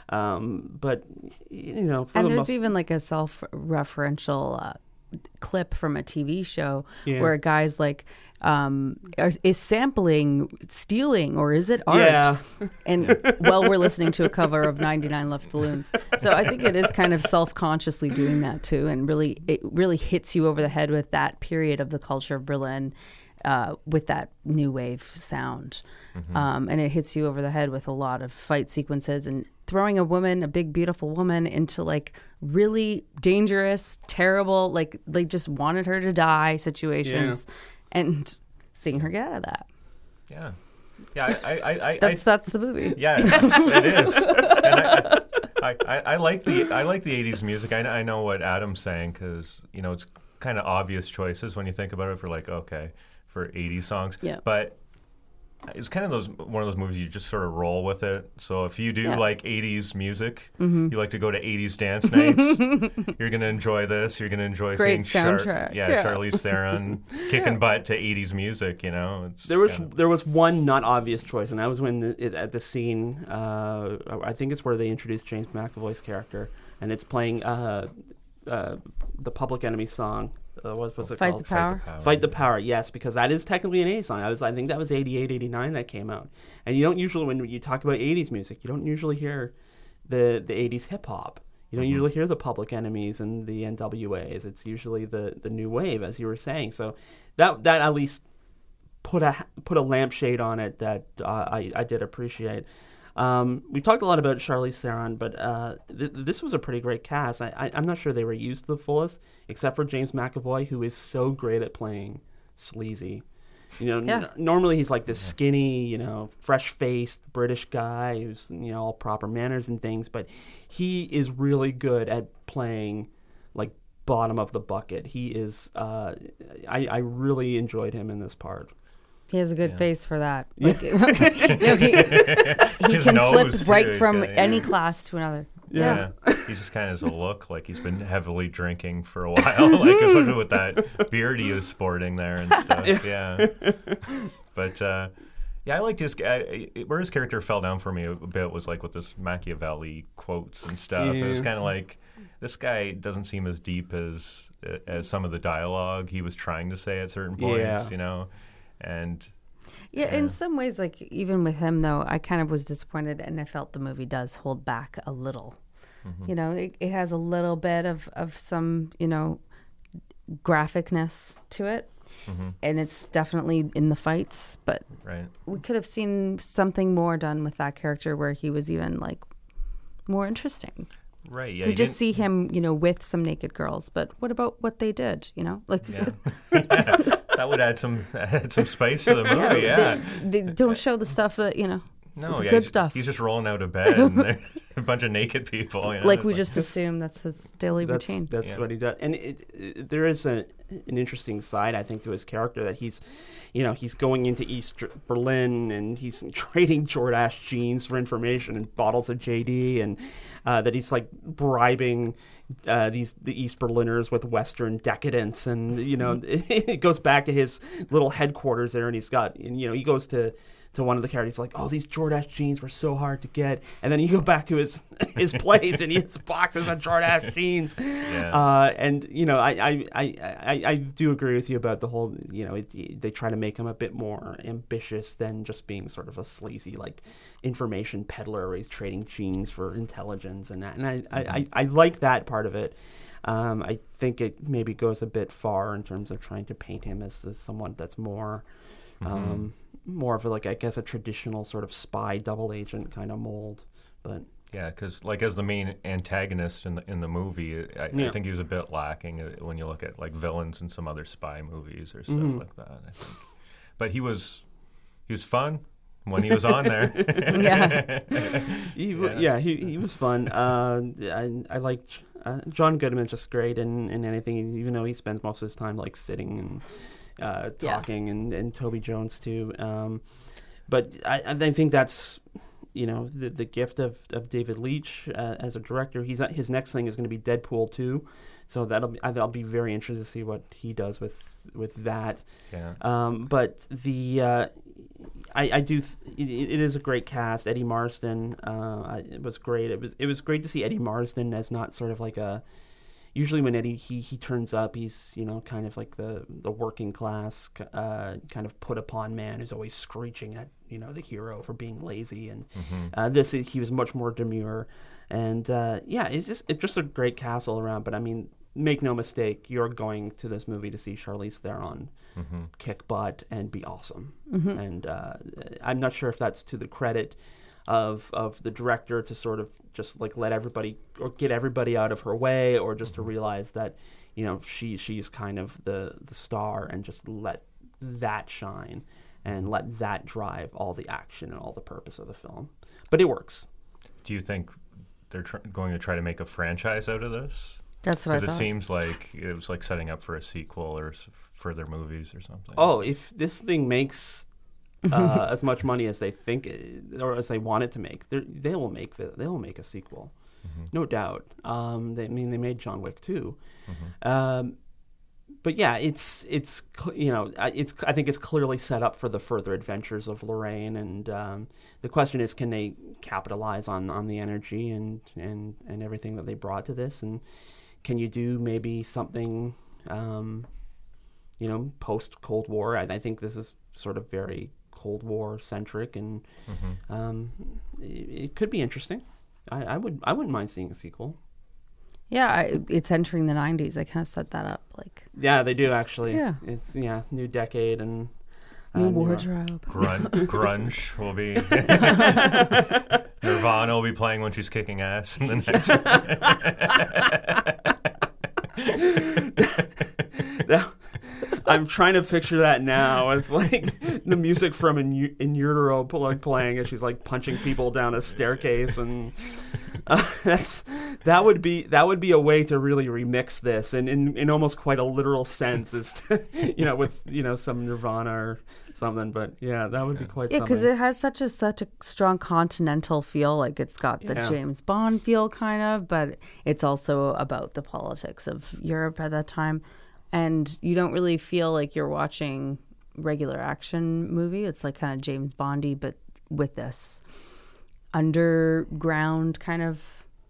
Um, but you know, for And the there's most, even like a self-referential uh, clip from a T V show Yeah. where a guy's like, um, are- is sampling stealing or is it art? Yeah. And while we're listening to a cover of ninety-nine Luftballons. So I think it is kind of self-consciously doing that too. And really, it really hits you over the head with that period of the culture of Berlin uh, with that new wave sound. Um, and it hits you over the head with a lot of fight sequences and throwing a woman, a big, beautiful woman, into like really dangerous, terrible, like they just wanted her to die situations, and seeing her get out of that. Yeah, yeah. I, I, I, That's I, that's the movie. yeah, it is. And I, I, I, I like the I like the eighties music. I, I know what Adam's saying because you know it's kind of obvious choices when you think about it. For like, okay, for eighties songs, Yeah. but. It's kind of those one of those movies you just sort of roll with it. So if you do Yeah. like eighties music, you like to go to eighties dance nights, you're going to enjoy this. You're going to enjoy Great seeing Char- soundtrack. yeah, Yeah. Charlize Theron kicking butt to eighties music. You know, it's there was kinda- there was one not obvious choice, and that was when the, it, at the scene. Uh, I think it's where they introduced James McAvoy's character, and it's playing uh, uh, the Public Enemy song. Uh, what was it Fight called? the Power. Power. Fight the Power, yes, because that is technically an eighties song. I was, I think that was eighty-eight, eighty-nine that came out. And you don't usually, when you talk about eighties music, you don't usually hear the the eighties hip hop. You don't usually hear the Public Enemies and the N W As. It's usually the, the new wave, as you were saying. So that that at least put a put a lampshade on it that uh, I I did appreciate. Um, we talked a lot about Charlize Theron, but uh, th- this was a pretty great cast. I- I- I'm not sure they were used to the fullest, except for James McAvoy, who is so great at playing sleazy. You know, Yeah. n- normally he's like this skinny, you know, fresh-faced British guy who's, you know, all proper manners and things, but he is really good at playing like bottom of the bucket. He is. Uh, I, I really enjoyed him in this part. He has a good Yeah. face for that. Like, you know, he he His can nose, flip too, right he's from got, yeah. any class to another. Yeah. He just kind of has a look like he's been heavily drinking for a while, like especially with that beard he was sporting there and stuff. Yeah. But uh, yeah, I liked his. I, where his character fell down for me a bit was like with this Machiavelli quotes and stuff. It was Yeah. kind of like this guy doesn't seem as deep as as some of the dialogue he was trying to say at certain points. Yeah. You know, and. Yeah, Yeah. in some ways, like even with him though, I kind of was disappointed, and I felt the movie does hold back a little. Mm-hmm. You know, it, it has a little bit of of some, you know, graphicness to it, Mm-hmm. and it's definitely in the fights. But Right. we could have seen something more done with that character, where he was even like more interesting. Right. Yeah. we you just didn't- see him, you know, with some naked girls. But what about what they did? You know, like. Yeah. That would add some add some spice to the movie. Yeah. They, they don't show the stuff that, you know, No, the yeah, good he's, stuff. He's just rolling out of bed and there's a bunch of naked people. You know, like it's we just assume that's his daily That's routine. that's Yeah. what he does, and it, it, there is a, an interesting side, I think, to his character that he's, you know, he's going into East Berlin and he's trading Jordache jeans for information and bottles of J D, and uh, that he's like bribing uh, these the East Berliners with Western decadence, and you know, it goes back to his little headquarters there, and he's got, and, you know, he goes to. to one of the characters, like, oh, these Jordache jeans were so hard to get. And then you go back to his his place and he has boxes of Jordache jeans. Yeah. Uh, and, you know, I, I, I, I, I do agree with you about the whole, you know, it, they try to make him a bit more ambitious than just being sort of a sleazy, like, information peddler where he's trading jeans for intelligence and that. And I, I, I, I like that part of it. Um, I think it maybe goes a bit far in terms of trying to paint him as, as someone that's more... Um, more of a, like, I guess, a traditional sort of spy double agent kind of mold, but Yeah, because like as the main antagonist in the in the movie, I, Yeah. I think he was a bit lacking uh, when you look at like villains in some other spy movies or stuff Mhm. like that. I think, but he was he was fun when he was on there. Yeah. he, w Yeah. yeah, he he was fun. Uh, I I liked uh, John Goodman's just great in, in anything, even though he spends most of his time like sitting and uh, Yeah. talking, and, and Toby Jones too. Um, but I I think that's, you know, the the gift of, of David Leitch uh, as a director. He's his next thing is going to be Deadpool two, so that'll be, I'll be very interested to see what he does with with that. Yeah. Um, but the uh, I, I do th- it, it is a great cast. Eddie Marsden, uh, I, it was great. It was it was great to see Eddie Marsden as not sort of like a. Usually when Eddie he, he turns up, he's, you know, kind of like the the working class uh, kind of put upon man who's always screeching at, you know, the hero for being lazy, and Mm-hmm. uh, this he was much more demure, and uh, yeah, it's just it's just a great cast all around. But I mean, make no mistake, you're going to this movie to see Charlize Theron Mm-hmm. kick butt and be awesome. And uh, I'm not sure if that's to the credit of of the director to sort of just like let everybody or get everybody out of her way, or just to realize that, you know, she she's kind of the the star, and just let that shine and let that drive all the action and all the purpose of the film. But it works. Do you think they're tr- going to try to make a franchise out of this? That's what I Because it thought. seems like it was like setting up for a sequel or s- further movies or something. Oh, if this thing makes uh, as much money as they think it, or as they want it to make, they're- they will make the, they will make a sequel, no doubt. Um, they I mean they made John Wick too, um, but yeah, it's it's cl- you know I- it's I think it's clearly set up for the further adventures of Lorraine, and um, the question is, can they capitalize on, on the energy and, and, and everything that they brought to this, and can you do maybe something, um, you know, post Cold War? I, I think this is sort of very Cold War centric, and um, it, it could be interesting. I, I would I wouldn't mind seeing a sequel. Yeah, I, it's entering the nineties. I kind of set that up. Like, Yeah, they do actually. Yeah. It's yeah, new decade, and New uh, wardrobe. Grun- grunge will be. Nirvana will be playing when she's kicking ass in the next. That- I'm trying to picture that now with like the music from In, In Utero like playing as she's like punching people down a staircase, and uh, that's that would be that would be a way to really remix this, and in, in almost quite a literal sense, is to, you know, with you know some Nirvana or something. But yeah, that would be quite Yeah, something. because it has such a such a strong continental feel. Like it's got the Yeah. James Bond feel, kind of, but it's also about the politics of Europe at that time. And you don't really feel like you're watching regular action movie. It's like kind of James Bondy, but with this underground kind of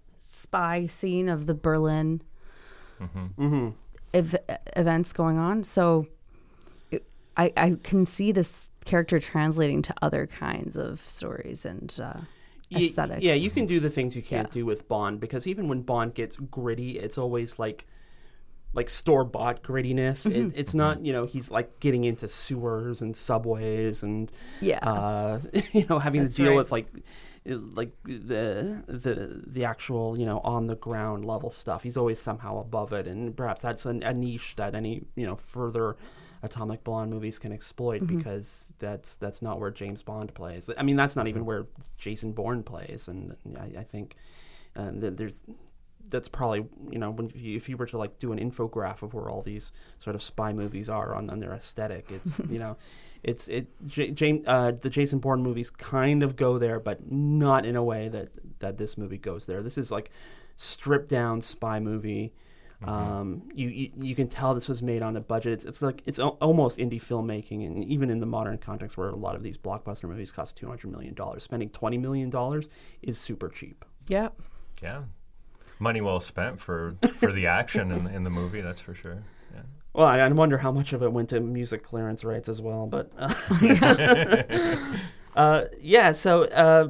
spy scene of the Berlin Mm-hmm. ev- events going on. So it, I, I can see this character translating to other kinds of stories and uh, Ye- aesthetics. Yeah, you can do the things you can't Yeah. do with Bond, because even when Bond gets gritty, it's always like like store bought grittiness. Mm-hmm. It, it's not, you know, he's like getting into sewers and subways and Yeah. uh, you know, having That's to deal right. with like like the the the actual, you know, on the ground level stuff. He's always somehow above it, and perhaps that's a, a niche that any, you know, further Atomic Blonde movies can exploit, Mm-hmm. because that's that's not where James Bond plays. I mean, that's not even where Jason Bourne plays, and I, I think uh, that there's that's probably, you know, when you, if you were to like do an infograph of where all these sort of spy movies are on, on their aesthetic, it's you know, it's it J, James uh, the Jason Bourne movies kind of go there, but not in a way that that this movie goes there. This is like stripped down spy movie. Um, you, you you can tell this was made on a budget. It's, it's like it's al- almost indie filmmaking, and even in the modern context where a lot of these blockbuster movies cost two hundred million dollars, spending twenty million dollars is super cheap. Yeah. Yeah, money well spent for for the action in, in the movie. That's for sure. Yeah. Well, I, I wonder how much of it went to music clearance rights as well, but uh, uh, yeah. So uh,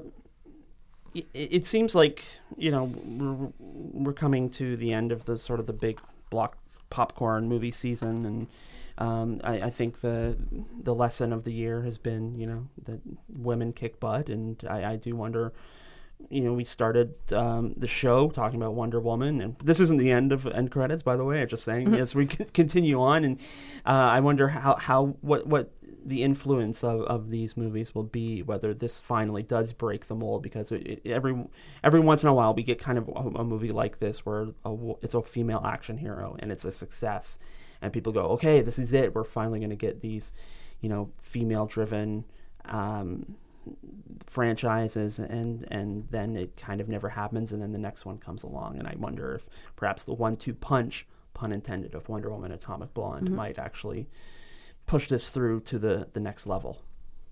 it, it seems like, you know, we're, we're coming to the end of the sort of the big block popcorn movie season, and um, I, I think the the lesson of the year has been, you know, that women kick butt, and I, I do wonder. You know, we started um, the show talking about Wonder Woman, and this isn't the end of end credits, by the way. I'm just saying as we c- continue on, and uh, I wonder how, how what what the influence of, of these movies will be, whether this finally does break the mold, because it, it, every every once in a while we get kind of a, a movie like this where a, it's a female action hero and it's a success, and people go, okay, this is it. We're finally going to get these, you know, female driven. Um, franchises, and and then it kind of never happens, and then the next one comes along, and I wonder if perhaps the one two punch, pun intended, of Wonder Woman Atomic Blonde Mm-hmm. might actually push this through to the the next level.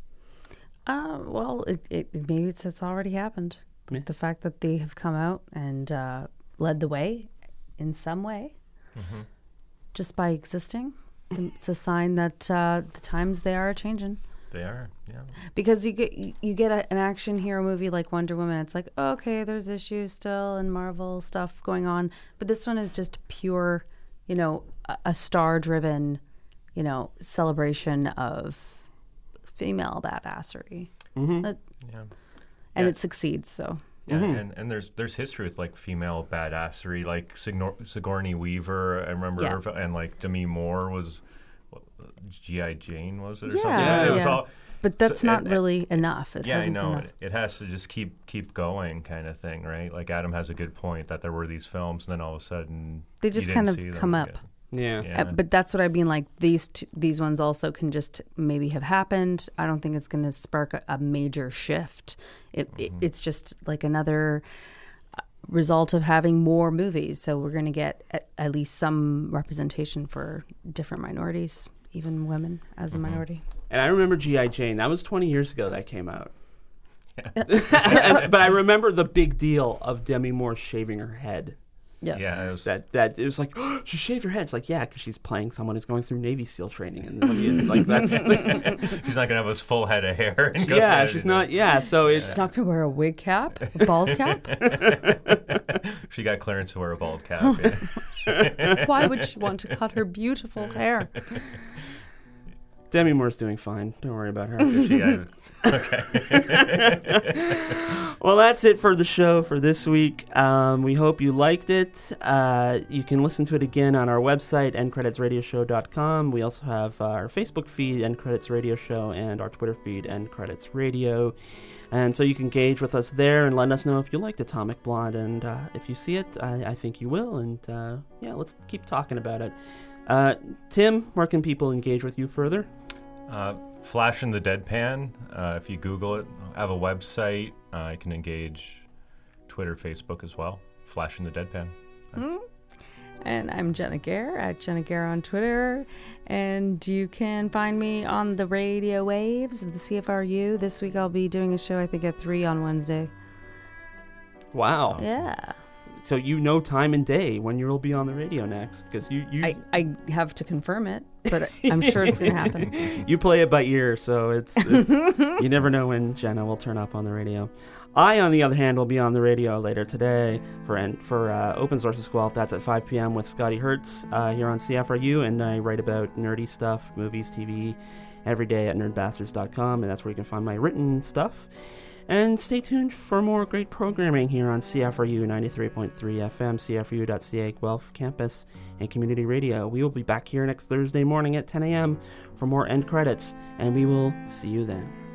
Uh, well, it, it maybe it's, it's already happened. Yeah. The fact that they have come out and uh, led the way in some way, Mm-hmm. just by existing, it's a sign that uh, the times they are changing. They are. Yeah. Because you get you get a, an action hero movie like Wonder Woman, it's like, okay, there's issues still and Marvel stuff going on, but this one is just pure, you know, a, a star-driven, you know, celebration of female badassery, Mm-hmm. Uh, Yeah. and Yeah. it succeeds. So Yeah, Mhm. and, and there's there's history with like female badassery, like Signor- Sigourney Weaver. I remember, Yeah. her, and like Demi Moore was G I. Jane, was it or Yeah, something? Yeah, it was yeah. all. But that's so- not and- really enough. It Yeah, I hasn't know. enough. It, it has to just keep keep going, kind of thing, right? Like Adam has a good point that there were these films, and then all of a sudden They you just didn't kind of see them come up. again. Yeah. Yeah. Uh, but that's what I mean. Like these, t- these ones also can just maybe have happened. I don't think it's going to spark a, a major shift. It, it, it's just like another uh, result of having more movies. So we're going to get at, at least some representation for different minorities, even women as a minority. And I remember G I. Jane. That was twenty years ago that came out. And- but I remember the big deal of Demi Moore shaving her head. Yeah. Yeah, it was. That that it was like, oh, she shaved her head. It's like, yeah, because she's playing someone who's going through Navy SEAL training, and I mean, like that's She's not gonna have this full head of hair. And go yeah, ahead she's and- not. Yeah, so it's She's not going to wear a wig cap, a bald cap. She got clearance to wear a bald cap. Yeah. Why would she want to cut her beautiful hair? Demi Moore's doing fine. Don't worry about her. She, I, okay. Well, that's it for the show for this week. Um, we hope you liked it. Uh, you can listen to it again on our website, end credits radio show dot com. We also have our Facebook feed, End Credits Radio Show, and our Twitter feed, End Credits Radio. And so you can engage with us there and let us know if you liked Atomic Blonde. And uh, if you see it, I, I think you will. And uh, yeah, let's keep talking about it. Uh, Tim, where can people engage with you further? Uh, Flash in the Deadpan. Uh, if you Google it, I have a website. Uh, you can engage Twitter, Facebook as well. Flash in the Deadpan. Mm-hmm. And I'm Jenna Gare at Jenna Gare on Twitter. And you can find me on the radio waves of the C F R U. This week I'll be doing a show, I think, at three on Wednesday. Wow. Yeah. So you know time and day when you'll be on the radio next, because you, you I, I have to confirm it, but I'm sure it's going to happen. You play it by ear, so it's, it's you never know when Jenna will turn up on the radio. I, on the other hand, will be on the radio later today for for uh, Open Sources Guelph. That's at five p.m. with Scotty Hertz uh, here on C F R U, and I write about nerdy stuff, movies, T V, every day at nerd bastards dot com, and that's where you can find my written stuff. And stay tuned for more great programming here on C F R U ninety-three point three F M, C F R U dot C A, Guelph Campus, and Community Radio. We will be back here next Thursday morning at ten a.m. for more End Credits, and we will see you then.